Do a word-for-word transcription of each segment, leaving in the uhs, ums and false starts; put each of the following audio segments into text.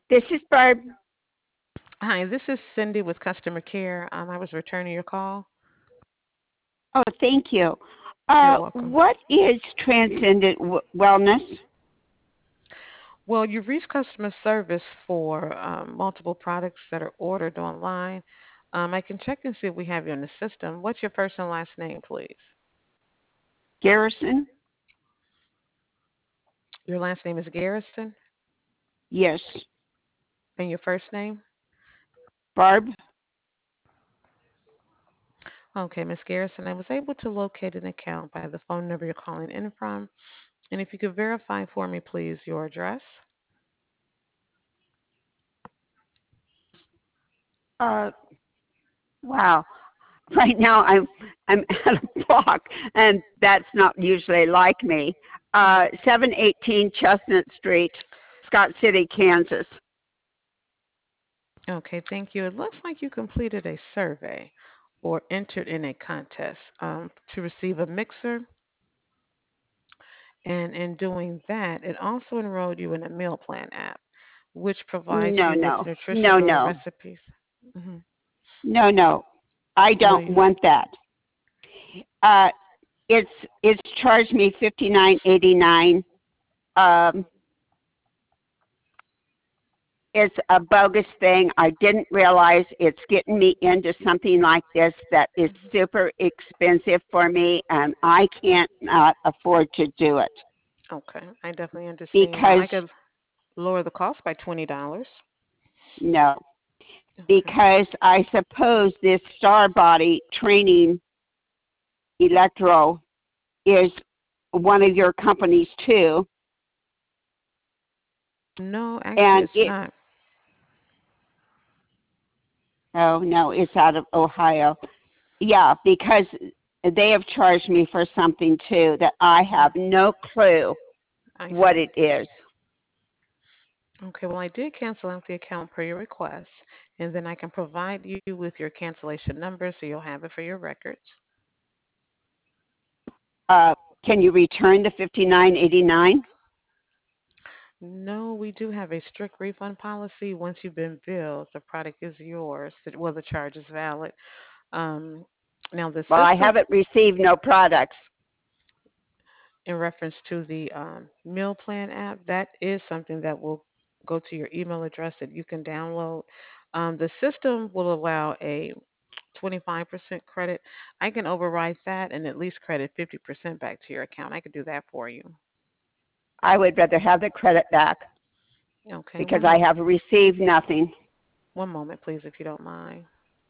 This is Barb. Hi, this is Cindy with customer care. Um, I was returning your call. Oh, thank you. You're Uh, welcome. what is Transcendent w- Wellness? Well, you've reached customer service for um, multiple products that are ordered online. Um, I can check and see if we have you in the system. What's your first and last name, please? Garrison? Your last name is Garrison, Yes. and your first name? Barb? Okay, Miss Garrison, I was able to locate an account by the phone number you're calling in from. And if you could verify for me, please, your address. Uh, wow. Right now I'm I'm at a block, and that's not usually like me. Uh, Mhm. seven eighteen Chestnut Street, Scott City, Kansas. Okay, thank you. It looks like you completed a survey or entered in a contest um, to receive a mixer. And in doing that, it also enrolled you in a meal plan app, which provides No, you with no, no, nutritional no, recipes. Hmm. no, no. I Well, don't you, want that. Uh, it's it's charged me fifty nine eighty nine. Um, it's a bogus thing. I didn't realize it's getting me into something like this that is super expensive for me, and I can't not afford to do it okay, I definitely understand. Now, because I could lower the cost by twenty dollars. no, Okay. because I suppose this star body training electro is one of your companies too, No, actually, and it's it. not. Oh no, it's out of Ohio. Yeah, because they have charged me for something too that I have no clue I what see. it is. Okay, well, I did cancel out the account per your request, and then I can provide you with your cancellation number so you'll have it for your records. Uh, can you return the fifty nine eighty nine? No, we do have a strict refund policy. Once you've been billed, the product is yours. Well, the charge is valid. Um, now, the Well, I system, haven't received no products. in reference to the um, meal plan app, that is something that will go to your email address that you can download. Um, the system will allow a twenty-five percent credit. I can override that and at least credit fifty percent back to your account. I could do that for you. I would rather have the credit back Okay, because one I moment. have received nothing. One moment, please, if you don't mind.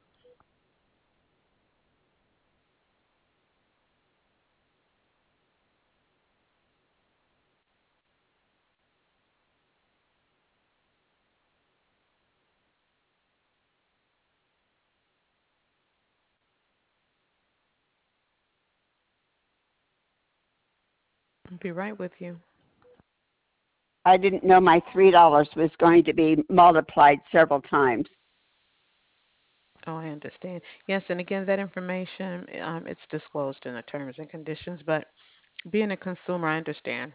I'll be right with you. I didn't know my three dollars was going to be multiplied several times. Oh, I understand. Yes, and again, that information, um, it's disclosed in the terms and conditions, but being a consumer, I understand.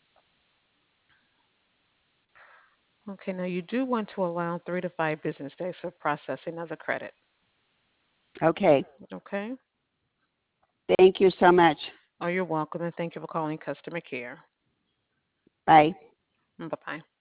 Okay, now you do want to allow three to five business days for processing of the credit. Okay. Okay? Thank you so much. Oh, you're welcome, and thank you for calling customer care. Bye. Bye bye.